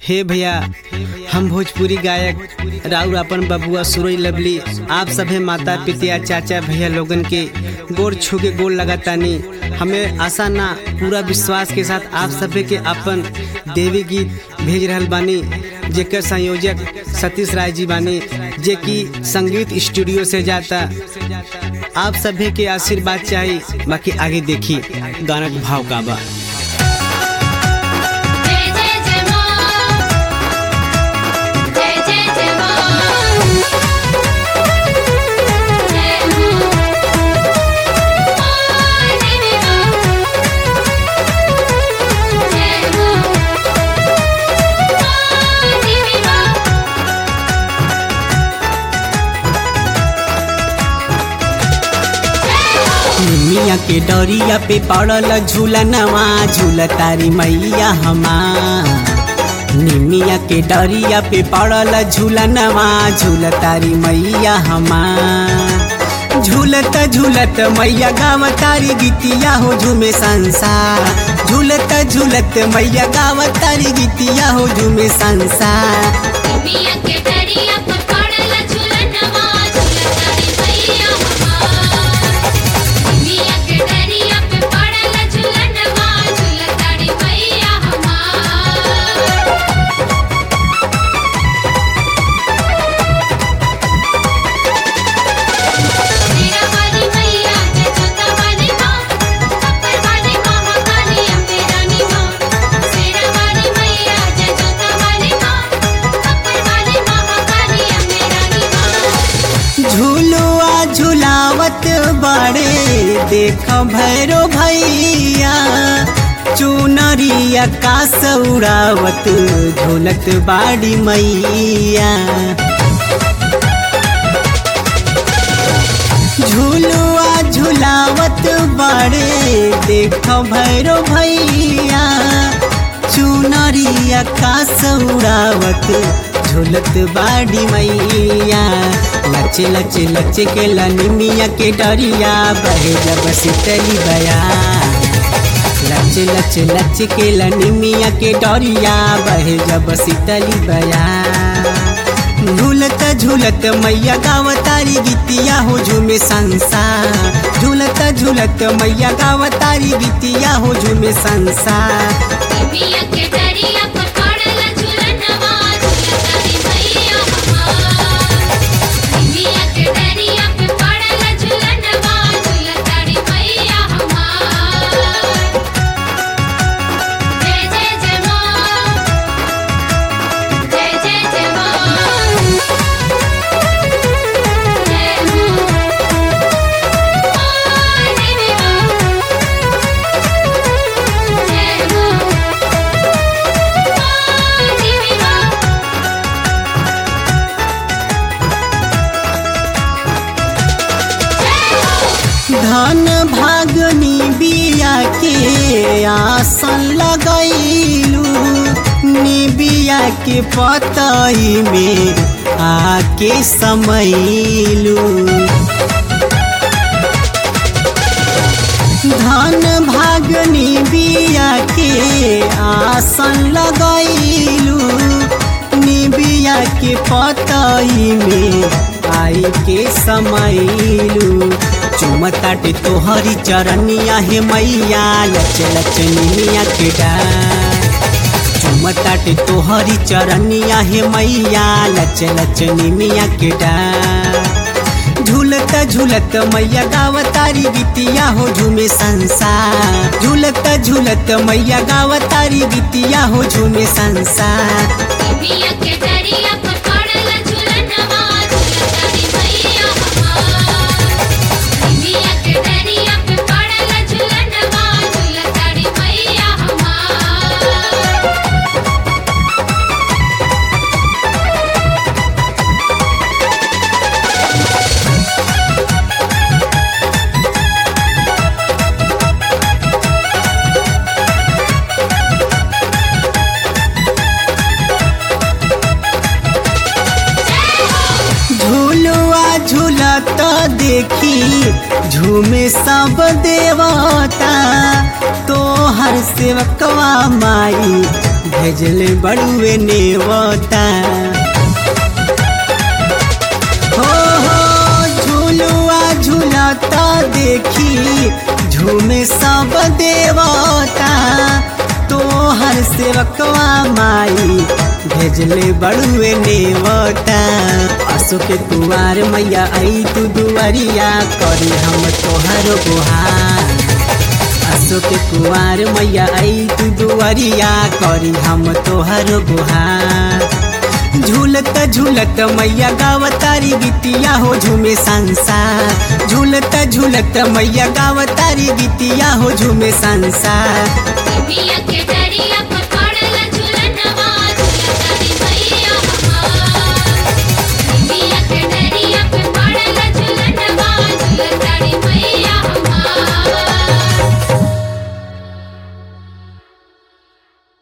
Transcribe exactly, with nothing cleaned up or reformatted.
हे भैया, हम भोजपुरी गायक राउर अपन बबुआ सुरई लवली आप सभे माता पितिया चाचा भैया लोगन के गोर छू के गोर लगातानी। हमें आशा ना पूरा विश्वास के साथ आप सभे के अपन देवी गीत भेज रहल बानी, जेकर संयोजक सतीश राय जी बानी, जे की संगीत स्टूडियो से जाता। आप सभे के आशीर्वाद चाहिए, बाकी आगे देखी गाना के भाव का बा। मिया के डोरिया पे पड़ल झूलनवा झूल तारी मैया हमार। निमिया के डोरिया पे पड़ल झूलनवा झूल तारी मैया हमार। झूलत झूलत मैया गाव तारी गीतिया हो झूमे संसार। झूलत झूलत मैया गाव तारी गीतिया हो झूमे संसार। मिया के डोरिया पे पड़ल झूलनवा झूल तारी मैया हमार। मिया के डोरिया पे पड़ल झूलनवा झूल तारी मैया हमार। मेरा वाली मैया जय जोता वाली माँ, अपर वाली महाकाली अम्बे रानी माँ। मेरा वाली मैया जय जोता वाली माँ, अपर वाली महाकाली अम्बे रानी माँ। झूलुआ झुलावत बड़े देख भैरो भैया। चुनरिया का सौरावत झूलत बाड़ी मैया। झूलुआ झुलावत बड़े देख भैरो भैया। चुनरिया का सौरावत झूलत बाड़ी मैया। लचे लचे लचे के लनिमिया के डरिया बहे जब शीतली बया। लचे लचे लचे के लनिमिया के डरिया बहे जब शीतली बया। झूलत झूलत मैया गाव तारी गीतिया हो झूमे संसार। झूलत झूलत मैया गाव तारी गीतिया हो झूमे संसार। मिया के डोरिया पे पड़ल झूलनवा झूल तारी मैया हमार। मिया के डोरिया पे पड़ल झूलनवा झूल तारी मैया हमार। जय जय जय माँ, जय जय जय माँ, जय माँ। देवी माँ, जय माँ, देवी माँ। धन भागनी बिया के आसन लगैलू। निबिया के पतई में आके समैलू। धन भागनी बिया के आसन लगैलू। निबिया के पतई में आई के समैलू। चुमताटे तोहरी चरनिया हे मैया लच लच निमिया के डार। चुमताटे तोहरी चरनिया हे मैया लच लच निमिया के डार। झूलत झूलत मैया गाव तारी गीतिया हो झूमे संसार। झूलत झूलत मैया गाव तारी गीतिया हो झूमे संसार। मिया के डोरिया पे पड़ल झूलनवा झूल तारी मैया हमार। मिया के डोरिया पे पड़ल झूलनवा झूल तारी मैया हमार। झूलुआ झूलत देखी झूमे सब देवता। तोहर सेवकवा माई भेजले बड़ुए नेवता। हो हो झूलुआ झूलता देखी झूमे सब देवता। तोहर सेवकवा माई भेजले बड़ुए नेवता। असो के कुवार मैया आई तू दुआरिया करी हम तोहर गुहार। असो के कुवार मैया आई तू दुआरिया करी हम तोहर गुहार। झूलत झूलत मैया गावतारी गीतिया हो झूमे संसार। झूलत झूलत मैया गावतारी गीतिया हो झूमे संसार। निमिया के